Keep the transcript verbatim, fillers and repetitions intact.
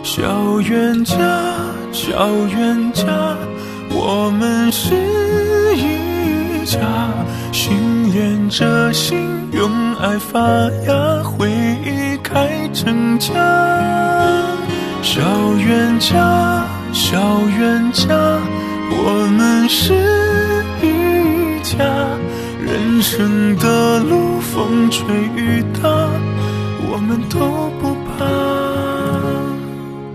小冤家，小冤家，我们是一家，心连着心，用爱发芽，回忆开成家。小冤家，小冤家，我们是一家，人生的路风吹雨打，我们都不